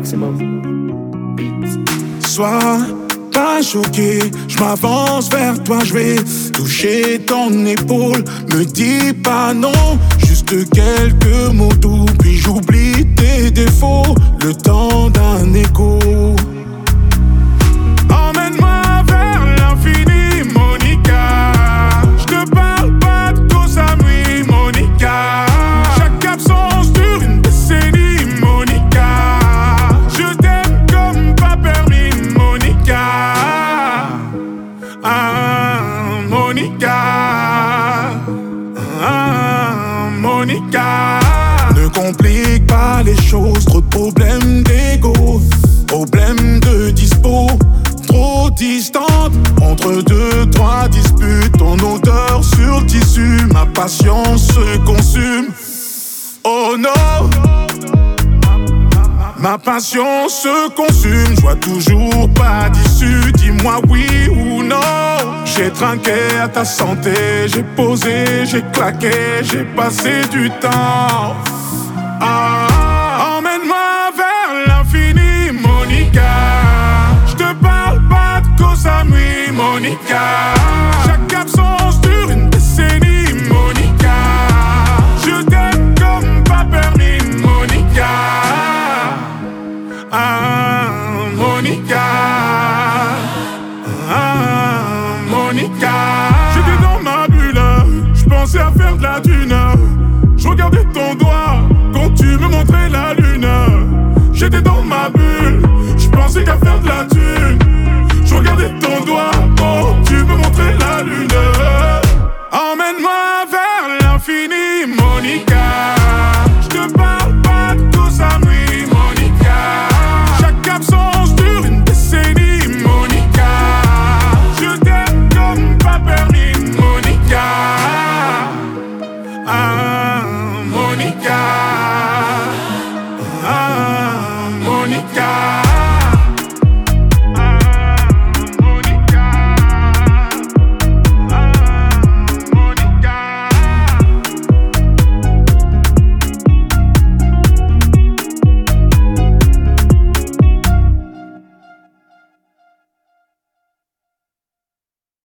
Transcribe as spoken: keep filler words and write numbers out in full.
Maximum Beats. Sois pas choqué, je m'avance vers toi, je vais toucher ton épaule. Me dis pas non, juste quelques mots doux, puis j'oublie tes défauts, le temps d'un écho. Emmène-moi vers l'infini, Monica. Je te parle pas de Koh Samui, Monica. Chaque absence dure une décennie, Monica. Je t'aime comme pas permis, Monica. Ah, Monica. Ah, Monica. Ne complique pas les choses, trop de problèmes d'ego, problèmes de dispo, trop distante. Entre deux, trois disputes, ton odeur sur le tissu, ma patience se consume. Oh non, ma patience se consume, je vois toujours pas d'issue. Dis-moi oui ou non. J'ai trinqué à ta santé, j'ai posé, j'ai claqué, j'ai passé du temps. Ah, emmène-moi vers l'infini, Monica. Je te parle pas de Koh Samui, Monica. Chaque absence dure une décennie, Monica. Je t'aime comme pas permis, Monica. Ah, Monica. Ah, Monica. J'étais dans ma bulle, je pensais à faire de la thune. Je regardais ton doigt quand tu me montrais la lune. J'étais dans ma bulle, je pensais qu'à faire de la thune. Je regardais ton doigt quand tu me montrais la lune. Emmène-moi vers l'infini, Monica. Je te parle pas de Koh Samui, Monica. Chaque absence dure une décennie, Monica. Je t'aime comme pas permis, Monica. Ah, Monica. Ah, Monica.